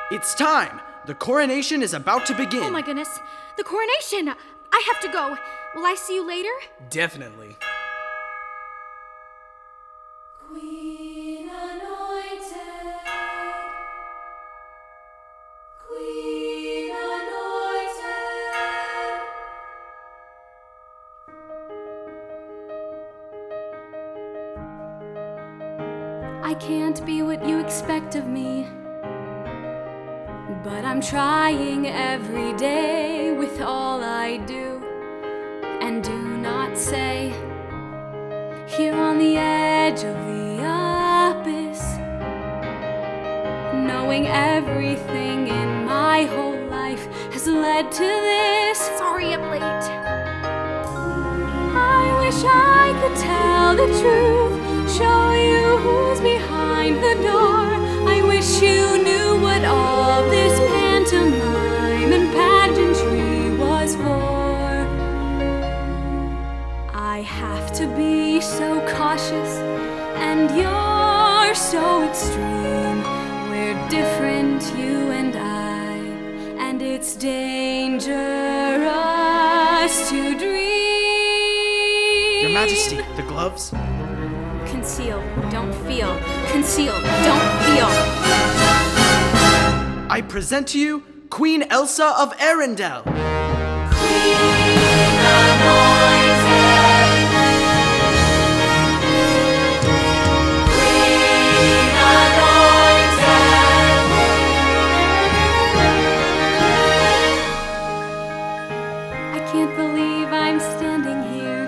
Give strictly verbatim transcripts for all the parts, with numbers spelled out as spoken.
It's time! The coronation is about to begin. Oh my goodness. The coronation! I have to go. Will I see you later? Definitely. Queen anointed. Queen anointed. I can't be what you expect of me, but I'm trying every day with all I do and do not say. Here on the edge of the abyss, knowing everything in my whole life has led to this. Sorry I'm late. I wish I could tell the truth, show you who's behind the door. I wish you knew what all this pantomime and pageantry was for. I have to be so cautious, and you're so extreme. We're different, you and I, and it's dangerous to dream. Your Majesty, the gloves? Conceal, don't feel. Conceal, don't feel. I present to you Queen Elsa of Arendelle. Queen anointed. Queen anointed. I can't believe I'm standing here.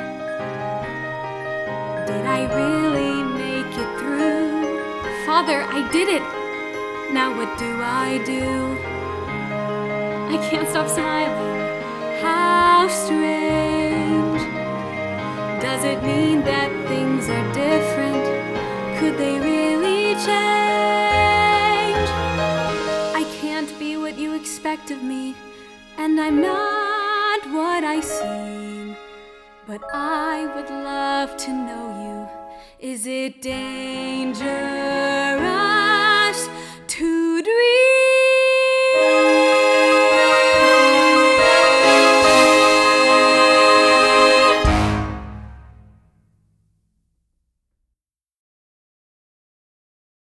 Did I really make it through? Father, I did it. Now what do I do? I can't stop smiling. How strange. Does it mean that things are different? Could they really change? I can't be what you expect of me, and I'm not what I seem. But I would love to know you. Is it dangerous?